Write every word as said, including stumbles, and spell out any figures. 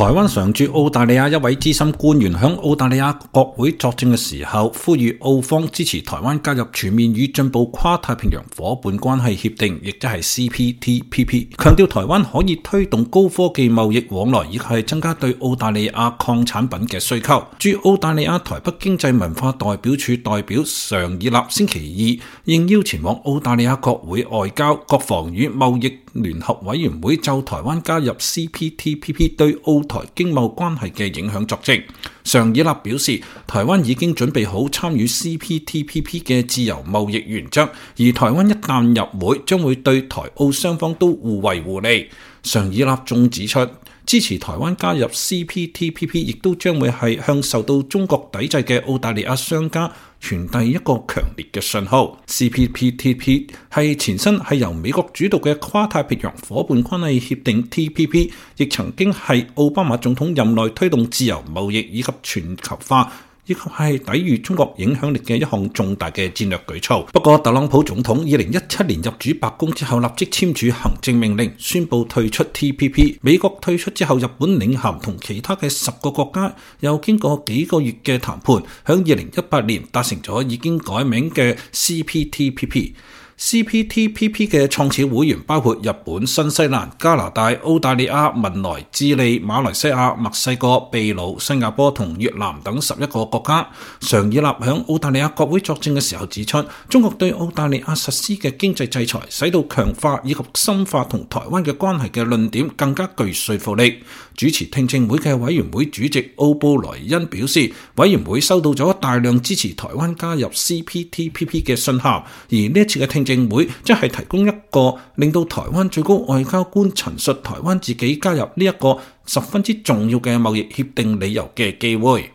台灣常駐澳大利亞一位資深官員響澳大利亞國會作證嘅時候，呼籲澳方支持台灣加入全面與進步跨太平洋夥伴關係協定，亦即係 C P T P P， 強調台灣可以推動高科技貿易往來，以及係增加對澳大利亞礦產品嘅需求。駐澳大利亞台北經濟文化代表處代表常以立星期二應邀前往澳大利亞國會外交、國防與貿易聯合委員會就台灣加入 C P T P P 對澳台經貿關係嘅影響作證。常以立表示，台灣已經準備好參與 C P T P P 嘅自由貿易原則，而台灣一旦入會，將會對台澳雙方都互惠互利。常以立仲指出，支持台灣加入 C P T P P 亦都將會係向受到中國抵制嘅澳大利亞商家傳遞一個強烈嘅信號。C P T P P 係前身係由美國主導嘅跨太平洋夥伴關係協定 T P P， 亦曾經係奧巴馬總統任內推動自由貿易以及全球化，以及係抵禦中國影響力嘅一項重大嘅戰略舉措。不過，特朗普總統二零一七年入主白宮之後，立即簽署行政命令，宣布退出 T P P。美國退出之後，日本領銜同其他嘅十個國家又經過幾個月嘅談判，響二零一八年達成咗已經改名嘅 C P T P P。C P T P P 嘅創始會員包括日本、新西蘭、加拿大、澳大利亞、文萊、智利、馬來西亞、墨西哥、秘魯、新加坡同越南等十一個國家。常以立響澳大利亞國會作證嘅時候指出，中國對澳大利亞實施嘅經濟制裁，使到強化以及深化同台灣嘅關係嘅論點更加具說服力。主持聽證會嘅委員會主席奧布萊恩表示，委員會收到咗大量支持台灣加入 C P T P P 嘅信函，而呢一次嘅聽證會即係提供一個令到台灣最高外交官陳述台灣自己加入呢一個十分之重要嘅貿易協定理由嘅機會。